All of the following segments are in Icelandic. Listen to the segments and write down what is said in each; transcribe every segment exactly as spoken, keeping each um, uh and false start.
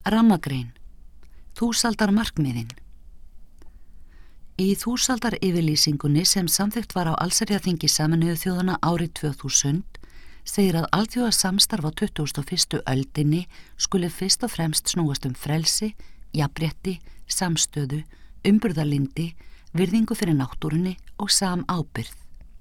Rammagrein. Þúsaldar markmiðin. Í þúsaldar yfirlýsingunni sem samþykkt var á allsherjarþingi Sameinuðu þjóðanna árið tvö þúsund segir að alþjóðasamstarf á tuttugasta og fyrstu öldinni skuli fyrst og fremst snúast um frelsi, jafnrétti, samstöðu, umburðarlyndi, virðingu fyrir náttúrunni og samábyrgð.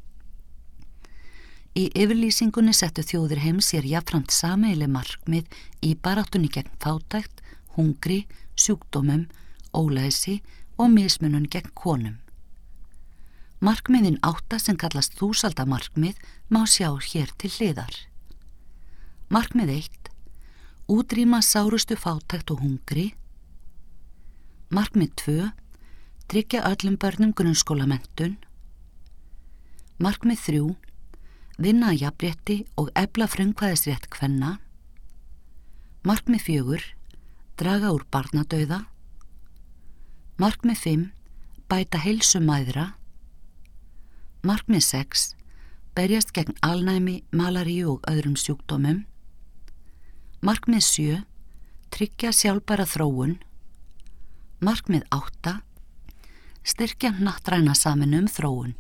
Í yfirlýsingunni settu þjóðir heims sér jafnframt sameiginleg markmið í baráttunni gegn fátækt, hungri, sjúkdómum, ólæsi og mismunun gegn konum. Markmiðin átta sem kallast þúsaldamarkmið má sjá hér til hliðar. Markmið eitt. Útrýma sárustu fátækt og hungri. Markmið tvö. Tryggja öllum börnum grunnskólamenntun. Markmið þrjú. Vinna að jafnrétti og efla frumkvæðisrétt kvenna. Markmið fjögur. Draga úr barnadauða. Markmið fimm. Bæta heilsu mæðra. Markmið sex. Berjast gegn alnæmi, malaríu og öðrum sjúkdómum. Markmið sjö. Tryggja sjálfbæra þróun. Markmið átta. Styrkja hnattræna samvinnu um þróun.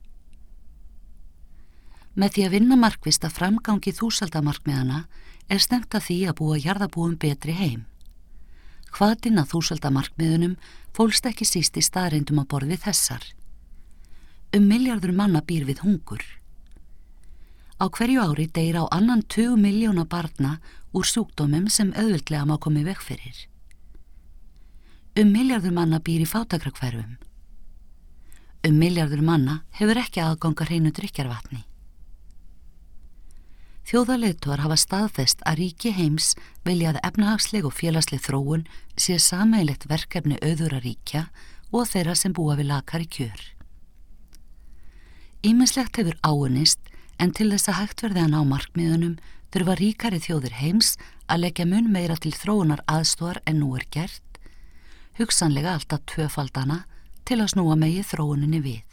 Með því að vinna markvisst að framgangi þúsaldamarkmiðana er stefnt að því að búa jarðarbúum betri heim. Hvatinn að þúsaldamarkmiðunum fólst ekki síst í staðreyndum að borð við þessar. Um milljarður manna býr við hungur. Á hverju ári deyr á annan tug milljóna barna úr sjúkdómum sem auðveldlega má koma í veg fyrir. Um milljarður manna býr í fátækrahverfum. Um milljarður manna hefur ekki aðgang að hreinu drykkjarvatni. Þjóðarleiðtogar hafa staðfest að ríki heims vilja að efnahagsleg og félagsleg þróun sé sameiginlegt verkefni auðura ríkja og þeirra sem búa við lakari kjör. Ýmislegt hefur áunnist en til þess að hægt verði að ná markmiðunum þurfa ríkari þjóðir heims að leggja mun meira til þróunar aðstoðar en nú er gert, hugsanlega alltaf tvöfaldana til að snúa megi þróuninni við.